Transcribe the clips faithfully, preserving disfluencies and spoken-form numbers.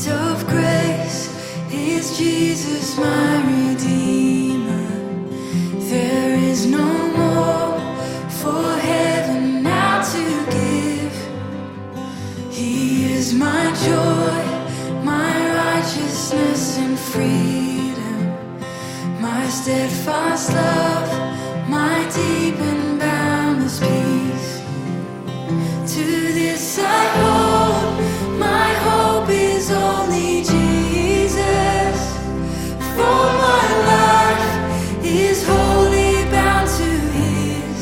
Of grace is Jesus my Redeemer. There is no more for heaven now to give. He is my joy, my righteousness and freedom, my steadfast love, my deep and boundless peace. To this I hold, my hope is only Jesus, for my life is wholly bound to His.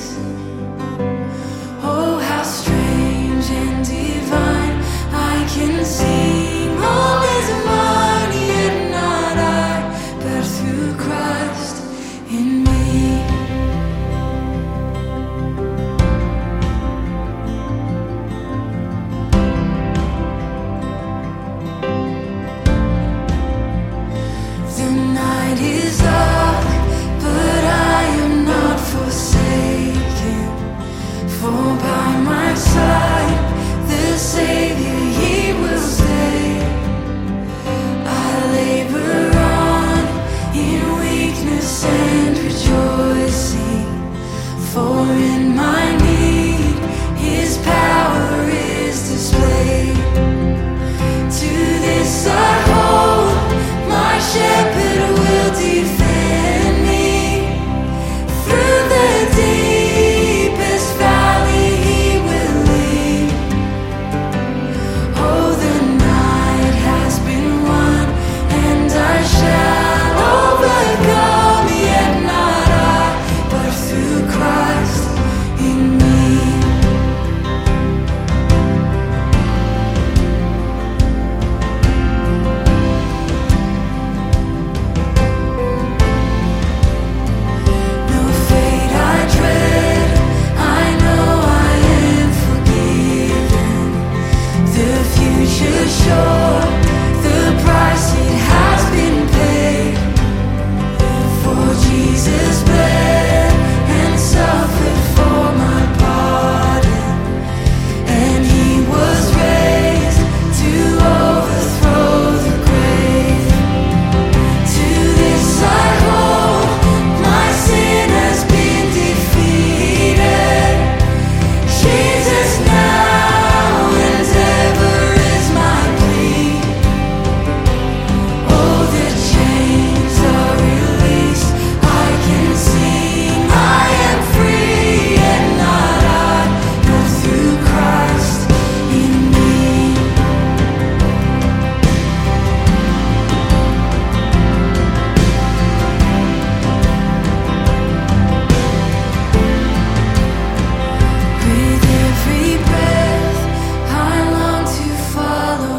Oh, how strange and divine, I can sing all is mine, yet not I, but through Christ in me.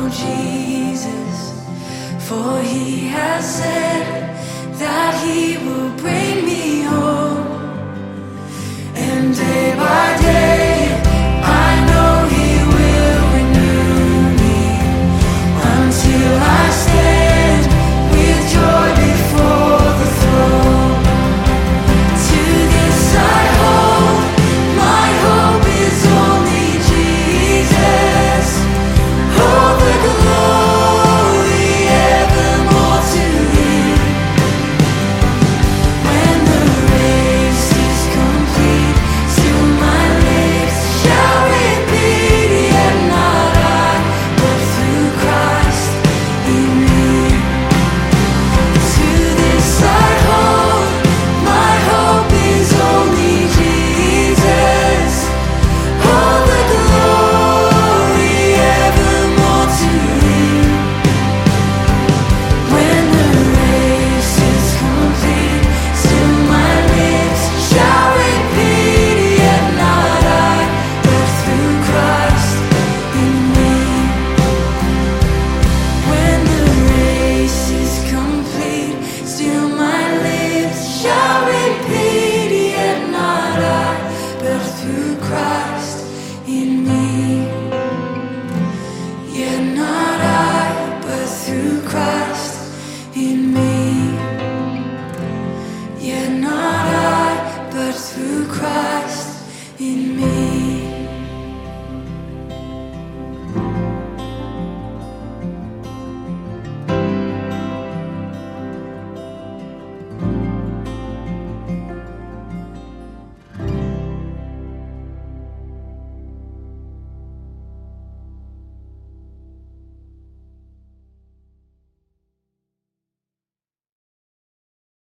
For He has said that He will